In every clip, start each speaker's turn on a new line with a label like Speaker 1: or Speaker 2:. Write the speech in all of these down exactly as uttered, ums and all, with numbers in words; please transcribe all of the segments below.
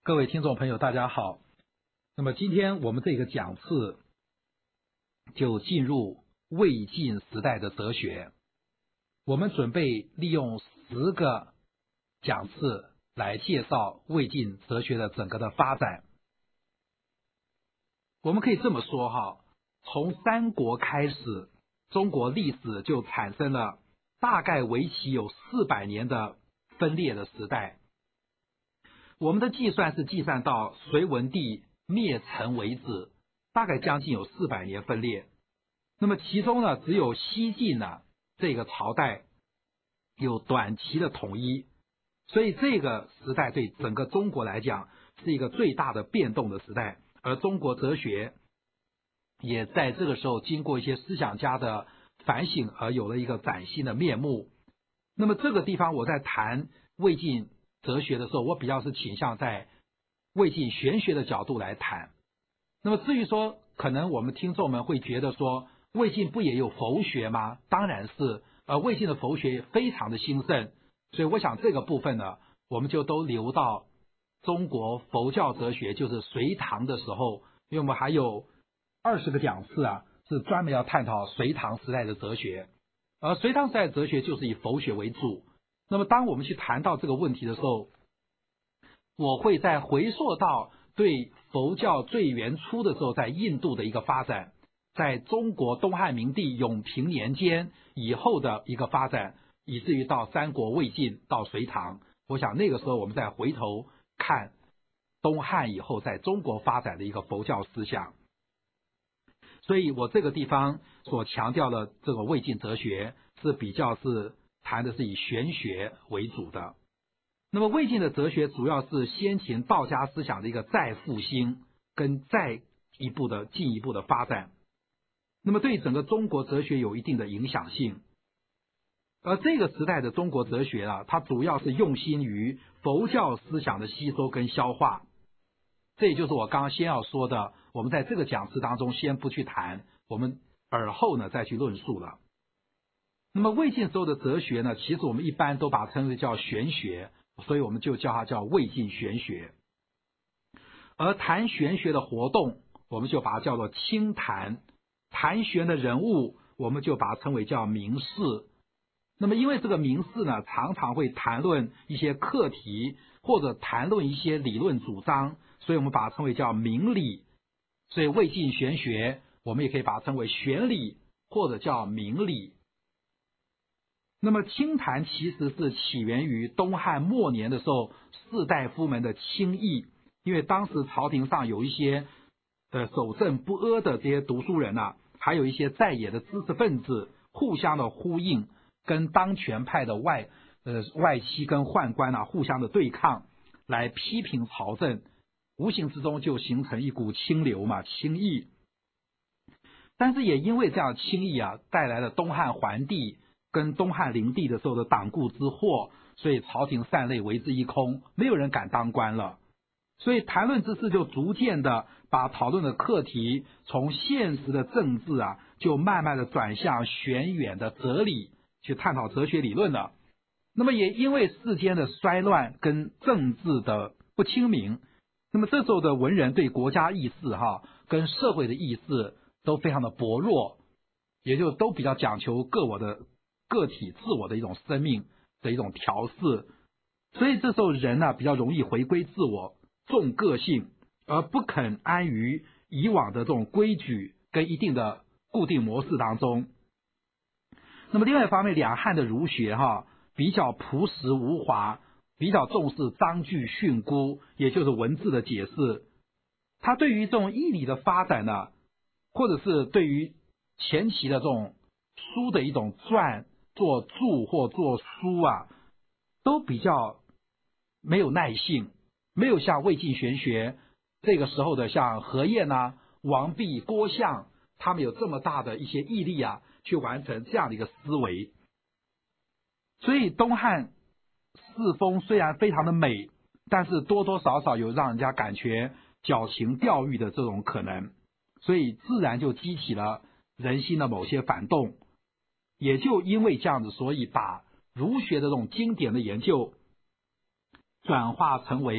Speaker 1: 各位听众朋友大家好，那么今天我们这个讲次就进入魏晋时代的哲学，我们准备利用十个讲次来介绍魏晋哲学的整个的发展。我们可以这么说哈，从三国开始，中国历史就产生了大概为期有四百年的分裂的时代。我们的计算是计算到隋文帝灭陈为止，大概将近有四百年分裂。那么其中呢，只有西晋呢这个朝代有短期的统一，所以这个时代对整个中国来讲是一个最大的变动的时代，而中国哲学也在这个时候经过一些思想家的反省而有了一个崭新的面目。那么这个地方我在谈魏晋哲学的时候，我比较是倾向在魏晋玄学的角度来谈。那么至于说可能我们听众们会觉得说魏晋不也有佛学吗？当然是，呃，魏晋的佛学非常的兴盛，所以我想这个部分呢，我们就都留到中国佛教哲学，就是隋唐的时候，因为我们还有二十个讲次啊，是专门要探讨隋唐时代的哲学，而隋唐时代的哲学就是以佛学为主。那么当我们去谈到这个问题的时候，我会再回溯到对佛教最原初的时候在印度的一个发展，在中国东汉明帝永平年间以后的一个发展，以至于到三国魏晋到隋唐，我想那个时候我们再回头看东汉以后在中国发展的一个佛教思想。所以我这个地方所强调的这个魏晋哲学是比较是谈的是以玄学为主的。那么魏晋的哲学主要是先秦道家思想的一个再复兴跟再一步的进一步的发展，那么对整个中国哲学有一定的影响性。而这个时代的中国哲学啊，它主要是用心于佛教思想的吸收跟消化，这也就是我刚刚先要说的，我们在这个讲词当中先不去谈，我们尔后呢再去论述了。那么魏晋时候的哲学呢，其实我们一般都把它称为叫玄学，所以我们就叫它叫魏晋玄学。而谈玄学的活动，我们就把它叫做清谈，谈玄的人物，我们就把它称为叫名士。那么因为这个名士呢，常常会谈论一些课题，或者谈论一些理论主张，所以我们把它称为叫明理。所以魏晋玄学我们也可以把它称为玄理，或者叫明理。那么清谈其实是起源于东汉末年的时候，士大夫们的清议，因为当时朝廷上有一些呃守正不阿的这些读书人啊，还有一些在野的知识分子，互相的呼应，跟当权派的外呃外戚跟宦官啊互相的对抗，来批评朝政，无形之中就形成一股清流嘛，清议。但是也因为这样清议啊，带来了东汉桓帝跟东汉灵帝的时候的党锢之祸，所以朝廷善类为之一空，没有人敢当官了。所以谈论之事就逐渐的把讨论的课题从现实的政治啊，就慢慢的转向玄远的哲理，去探讨哲学理论了。那么也因为世间的衰乱跟政治的不清明，那么这时候的文人对国家意识哈跟社会的意识都非常的薄弱，也就都比较讲求个我的个体自我的一种生命的一种调试，所以这时候人呢、啊、比较容易回归自我，重个性，而不肯安于以往的这种规矩跟一定的固定模式当中。那么另外一方面，两汉的儒学哈比较朴实无华，比较重视章句训诂，也就是文字的解释。他对于这种义理的发展呢，或者是对于前期的这种书的一种撰做注或做书啊，都比较没有耐性，没有像魏晋玄学这个时候的像何晏啊、王弼、郭象，他们有这么大的一些毅力啊，去完成这样的一个思维。所以东汉世风虽然非常的美，但是多多少少有让人家感觉矫情钓誉的这种可能，所以自然就激起了人心的某些反动。也就因为这样子，所以把儒学的这种经典的研究转化成为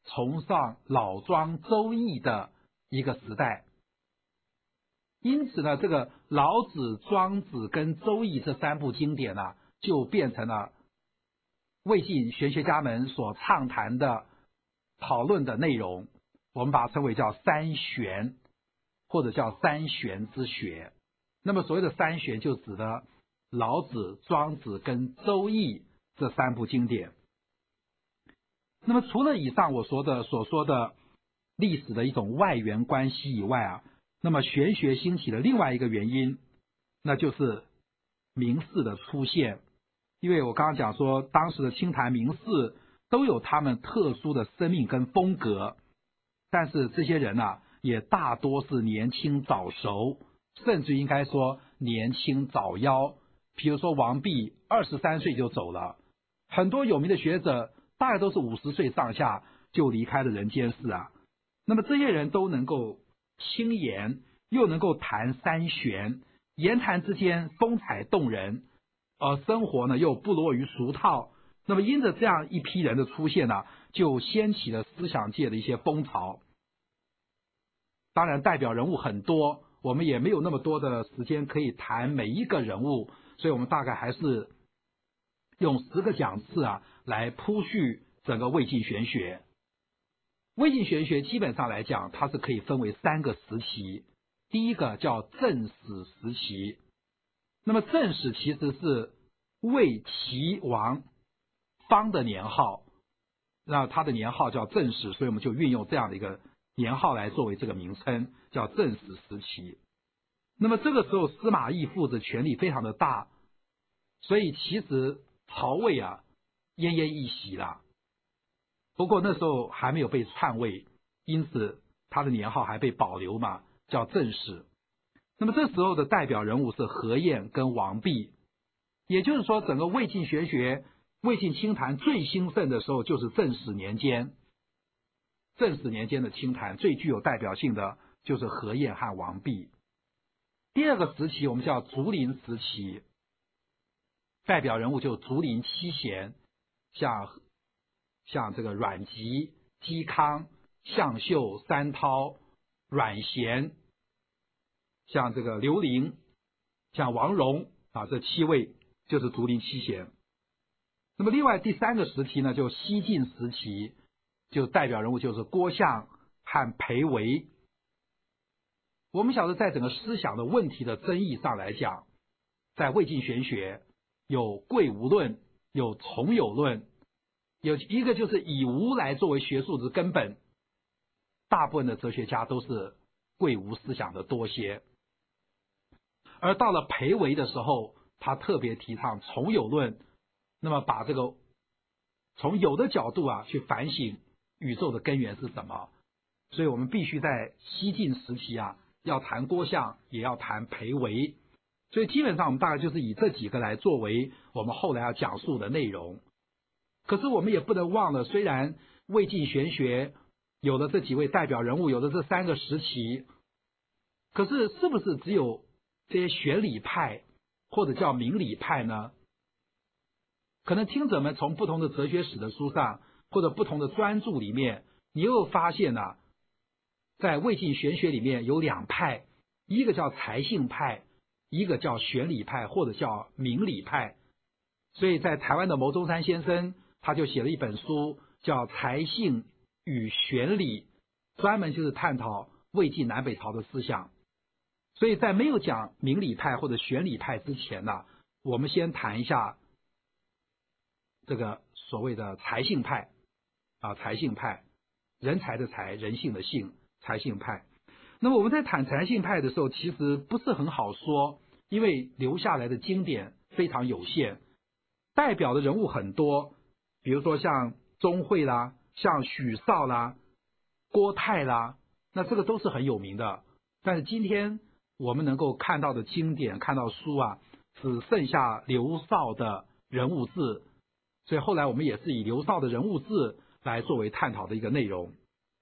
Speaker 1: 崇尚老庄周易的一个时代。因此呢，这个老子、庄子跟周易这三部经典呢、啊，就变成了魏晋玄学家们所畅谈的讨论的内容，我们把它称为叫三玄，或者叫三玄之学。那么所谓的三玄就指的老子、庄子跟周易这三部经典。那么除了以上我说的所说的历史的一种外缘关系以外啊，那么玄学兴起的另外一个原因，那就是名士的出现。因为我刚刚讲说，当时的清谈名士都有他们特殊的生命跟风格，但是这些人啊，也大多是年轻早熟，甚至应该说年轻早夭。比如说王弼二十三岁就走了，很多有名的学者大概都是五十岁上下就离开了人间世啊。那么这些人都能够轻言，又能够谈三玄，言谈之间风采动人，而生活呢又不落于俗套。那么因着这样一批人的出现呢、啊，就掀起了思想界的一些风潮。当然代表人物很多，我们也没有那么多的时间可以谈每一个人物，所以我们大概还是用十个讲次啊来铺叙整个魏晋玄学。魏晋玄学基本上来讲，它是可以分为三个时期。第一个叫正史时期，那么正史其实是魏齐王方的年号，那他的年号叫正史，所以我们就运用这样的一个年号来作为这个名称，叫正史时期。那么这个时候司马懿父子权力非常的大，所以其实曹魏啊奄奄一息啦。不过那时候还没有被篡位，因此他的年号还被保留嘛，叫正史。那么这时候的代表人物是何晏跟王弼，也就是说整个魏晋玄学、魏晋清谈最兴盛的时候就是正史年间。正史年间的清谈最具有代表性的就是何晏和王弼。第二个时期我们叫竹林时期，代表人物就竹林七贤，像像这个阮籍、嵇康、向秀、三韬、阮咸，像这个刘伶、像王戎啊，这七位就是竹林七贤。那么另外第三个时期呢，就西晋时期，就代表人物就是郭象和裴维。我们晓得在整个思想的问题的争议上来讲，在魏晋玄学有贵无论，有从有论，有一个就是以无来作为学术之根本，大部分的哲学家都是贵无思想的多些。而到了裴维的时候，他特别提倡从有论，那么把这个从有的角度啊去反省宇宙的根源是什么。所以我们必须在西晋时期啊，要谈郭象，也要谈裴维。所以基本上我们大概就是以这几个来作为我们后来要讲述的内容。可是我们也不能忘了，虽然魏晋玄学有了这几位代表人物，有了这三个时期，可是是不是只有这些玄理派或者叫明理派呢？可能听者们从不同的哲学史的书上或者不同的专著里面，你又发现啊，在魏晋玄学里面有两派，一个叫才性派，一个叫玄理派或者叫明理派。所以在台湾的牟宗三先生他就写了一本书叫《才性与玄理》，专门就是探讨魏晋南北朝的思想。所以在没有讲明理派或者玄理派之前呢，我们先谈一下这个所谓的才性派啊，才性派，人才的才，人性的性，才性派。那么我们在谈才性派的时候，其实不是很好说，因为留下来的经典非常有限，代表的人物很多，比如说像钟会啦，像许绍啦，郭泰啦，那这个都是很有名的。但是今天我们能够看到的经典，看到书啊，只剩下刘绍的人物志，所以后来我们也是以刘绍的人物志来作为探讨的一个内容。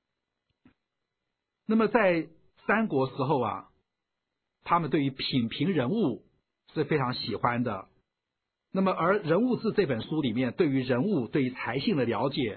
Speaker 1: 那么在三国时候啊，他们对于品评人物是非常喜欢的。那么而人物志这本书里面，对于人物对于才性的了解，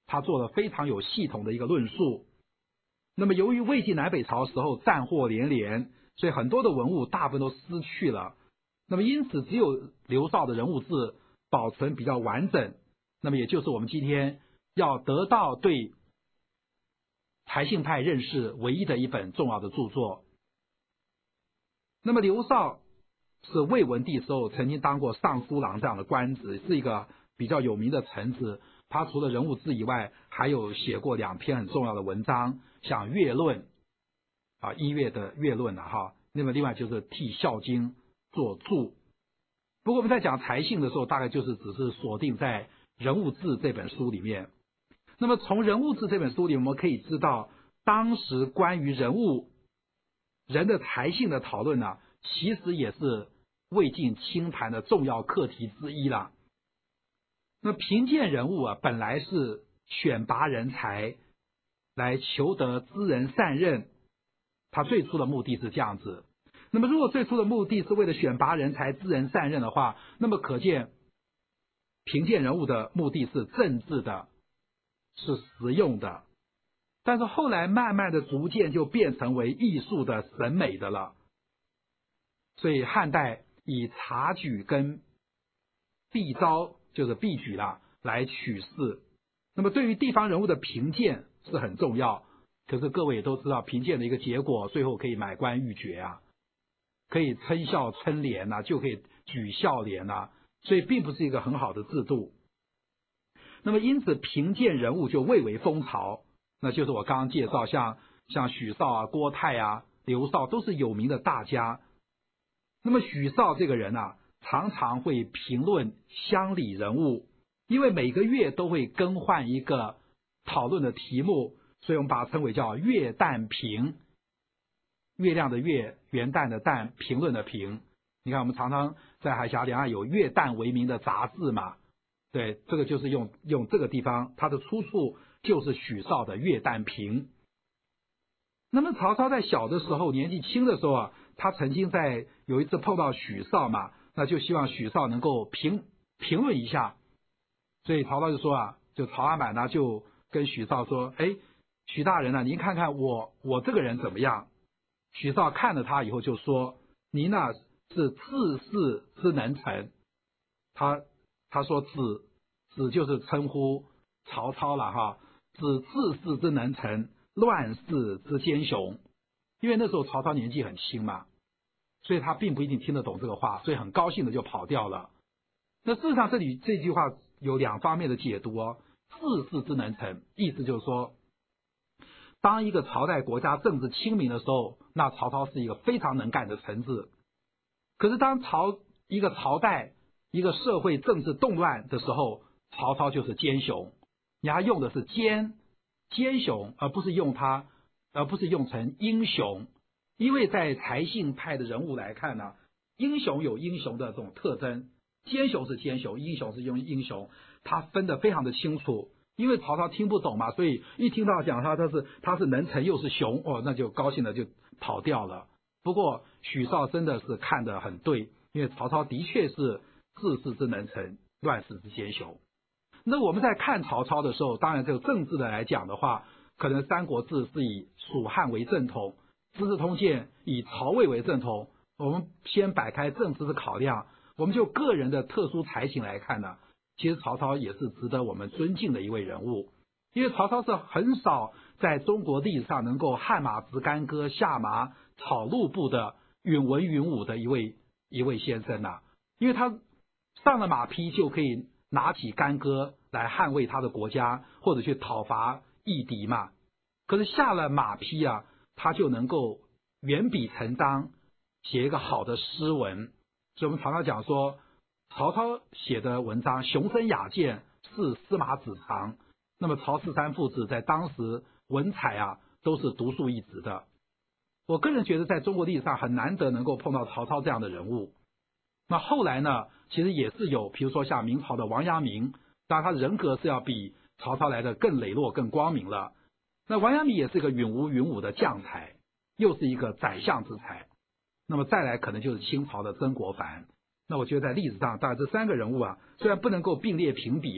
Speaker 1: 他做了非常有系统的一个论述。那么由于魏晋南北朝时候战祸连连，所以很多的文物大部分都失去了。那么因此只有刘绍的人物志保存比较完整，那么也就是我们今天要得到对台信派认识唯一的一本重要的著作。那么刘绍是魏文帝时候曾经当过尚书郎这样的官职，是一个比较有名的臣子。他除了人物志以外，还有写过两篇很重要的文章，像《乐论》啊，一月的《乐论》啊哈。那么另外就是替《孝经》做注。不过我们在讲台信的时候，大概就是只是锁定在《人物志》这本书里面。那么从《人物志》这本书里，我们可以知道，当时关于人物人的台信的讨论呢，其实也是魏晋清谈的重要课题之一了。那评鉴人物啊，本来是选拔人才来求得知人善任，他最初的目的是这样子。那么如果最初的目的是为了选拔人才、知人善任的话，那么可见评鉴人物的目的是政治的，是实用的。但是后来慢慢的逐渐就变成为艺术的、审美的了。所以汉代以察举跟毕招，就是毕举啦，来取士。那么对于地方人物的评鉴是很重要，可是各位也都知道，评鉴的一个结果最后可以买官鬻爵啊，可以称孝称廉啊，就可以举孝廉啊，所以并不是一个很好的制度。那么因此评鉴人物就蔚为风潮，那就是我刚刚介绍像像许绍啊、郭泰啊、刘绍都是有名的大家。那么许绍这个人啊，常常会评论乡里人物，因为每个月都会更换一个讨论的题目，所以我们把它称为叫月旦评。月亮的月，元旦的旦，评论的评。你看我们常常在海峡两岸有月旦为名的杂志嘛，对，这个就是用用这个地方，它的出处就是许绍的月旦评。那么曹操在小的时候，年纪轻的时候啊，他曾经在有一次碰到许绍嘛，那就希望许绍能够评评论一下。所以曹操就说啊，就曹阿满呢就跟许绍说，哎，许大人啊，您看看我我这个人怎么样？许绍看了他以后就说，您呢是治世之能臣。他他说子子就是称呼曹操了哈，子治世之能臣，乱世之奸雄。因为那时候曹操年纪很轻嘛，所以他并不一定听得懂这个话，所以很高兴的就跑掉了。那事实上这里这句话有两方面的解读哦。治世之能臣，意思就是说，当一个朝代国家政治清明的时候，那曹操是一个非常能干的臣子。可是当朝一个朝代一个社会政治动乱的时候，曹操就是奸雄。你还用的是奸奸雄，而不是用他而不是用成英雄。因为在台信派的人物来看呢，英雄有英雄的这种特征，奸雄是奸雄，英雄是用英雄，他分得非常的清楚。因为曹操听不懂嘛，所以一听到讲他他是他是能臣又是雄哦，那就高兴的就跑掉了。不过许绍真的是看得很对，因为曹操的确是治世之能臣，乱世之奸雄。那我们在看曹操的时候，当然这个政治的来讲的话，可能《三国志》是以蜀汉为正统，《资治通鉴》以曹魏为正统。我们先摆开政治的考量，我们就个人的特殊才情来看呢，其实曹操也是值得我们尊敬的一位人物。因为曹操是很少在中国历史上能够汗马直干戈，下马草鹿步的允文允武的一位一位先生呐、啊。因为他上了马匹就可以拿起干戈来捍卫他的国家，或者去讨伐异敌嘛。可是下了马匹啊，他就能够圆笔成章，写一个好的诗文。所以我们常常讲说，曹操写的文章雄声雅健，是司马子长。那么曹氏三父子在当时文采啊都是独树一帜的。我个人觉得在中国历史上很难得能够碰到曹操这样的人物。那后来呢，其实也是有，比如说像明朝的王阳明，当然他的人格是要比曹操来的更磊落更光明了。那王阳明也是一个允文允武的将才，又是一个宰相之才。那么再来可能就是清朝的曾国藩。那我觉得在历史上大概这三个人物啊，虽然不能够并列评比啊，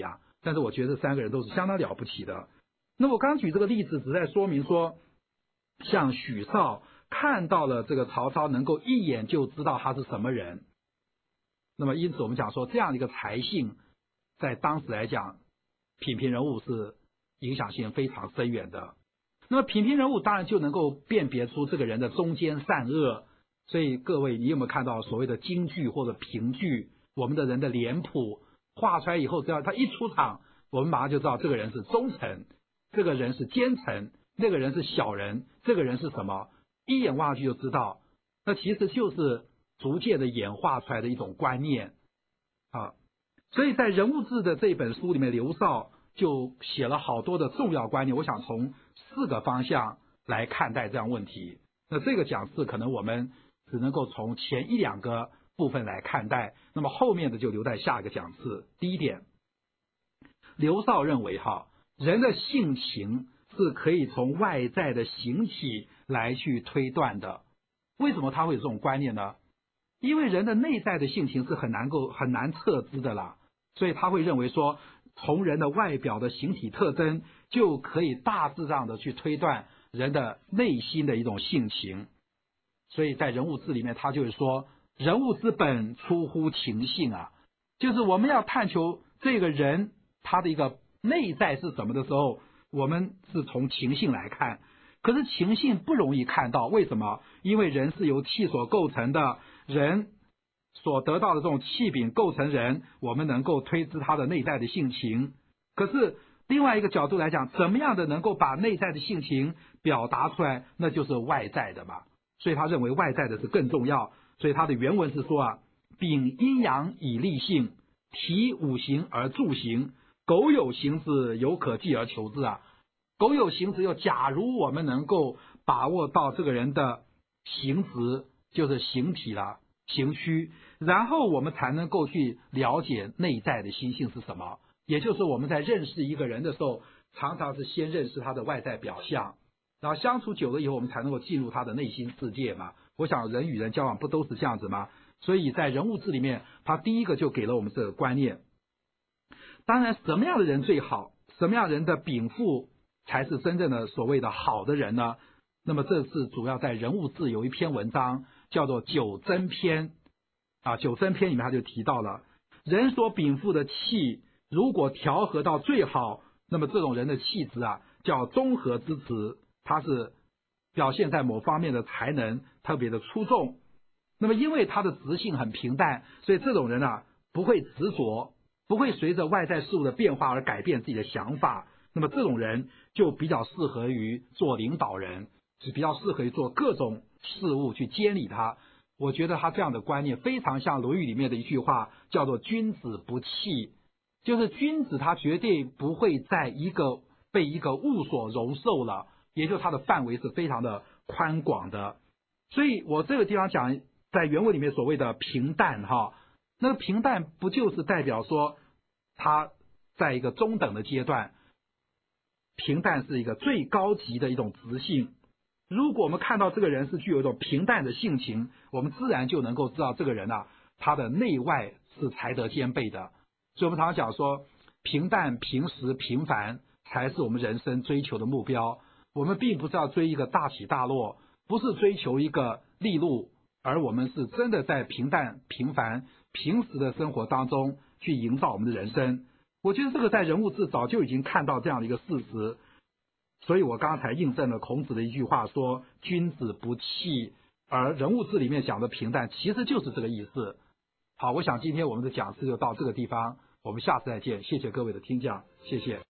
Speaker 1: 但是我觉得这三个人都是相当了不起的。那我刚举这个例子，只在说明说，像许绍看到了这个曹操能够一眼就知道他是什么人，那么因此我们讲说这样的一个才性，在当时来讲，品评人物是影响性非常深远的。那么品评人物当然就能够辨别出这个人的忠奸善恶。所以各位，你有没有看到所谓的京剧或者评剧，我们的人的脸谱画出来以后，只要他一出场，我们马上就知道这个人是忠臣，这个人是奸臣，那个人是小人，这个人是什么，一眼望上去就知道。那其实就是逐渐的演化出来的一种观念啊。所以在人物志的这一本书里面，刘绍就写了好多的重要观念，我想从四个方向来看待这样问题。那这个讲次可能我们只能够从前一两个部分来看待，那么后面的就留在下一个讲次。第一点，刘绍认为哈，人的性情是可以从外在的形体来去推断的。为什么他会有这种观念呢？因为人的内在的性情是很难够很难测知的啦，所以他会认为说，从人的外表的形体特征就可以大致上的去推断人的内心的一种性情。所以在人物志里面，他就是说，人物之本出乎情性啊，就是我们要探求这个人他的一个内在是什么的时候，我们是从情性来看。可是情性不容易看到，为什么？因为人是由气所构成的，人所得到的这种气禀构成人，我们能够推知他的内在的性情。可是另外一个角度来讲，怎么样的能够把内在的性情表达出来，那就是外在的嘛。所以他认为外在的是更重要。所以他的原文是说啊，秉阴阳以立性，体五行而助行，苟有行之，犹可继而求之啊。苟有行之，又假如我们能够把握到这个人的形质，就是形体啦、形虚，然后我们才能够去了解内在的心性是什么。也就是说，我们在认识一个人的时候，常常是先认识他的外在表象，然后相处久了以后，我们才能够进入他的内心世界嘛。我想人与人交往不都是这样子吗？所以在人物志里面，他第一个就给了我们这个观念。当然，什么样的人最好？什么样人的禀赋才是真正的所谓的好的人呢？那么这次主要在人物志有一篇文章叫做九真篇啊，九真篇里面他就提到了，人所禀赋的气如果调和到最好，那么这种人的气质啊叫综合之词，他是表现在某方面的才能特别的出众。那么因为他的直性很平淡，所以这种人啊不会执着，不会随着外在事物的变化而改变自己的想法。那么这种人就比较适合于做领导人，是比较适合于做各种事物去监理他。我觉得他这样的观念非常像《论语》里面的一句话，叫做君子不器，就是君子他绝对不会在一个被一个物所容受了，也就是他的范围是非常的宽广的。所以我这个地方讲在原文里面所谓的平淡哈，那个平淡不就是代表说他在一个中等的阶段，平淡是一个最高级的一种直性。如果我们看到这个人是具有一种平淡的性情，我们自然就能够知道这个人啊，他的内外是才德兼备的。所以我们常常讲说，平淡、平实、平凡才是我们人生追求的目标。我们并不是要追一个大起大落，不是追求一个利禄，而我们是真的在平淡、平凡、平实的生活当中去营造我们的人生。我觉得这个在人物志早就已经看到这样的一个事实，所以我刚才印证了孔子的一句话说君子不器，而人物志里面讲的平淡其实就是这个意思。好，我想今天我们的讲师就到这个地方，我们下次再见，谢谢各位的听讲，谢谢。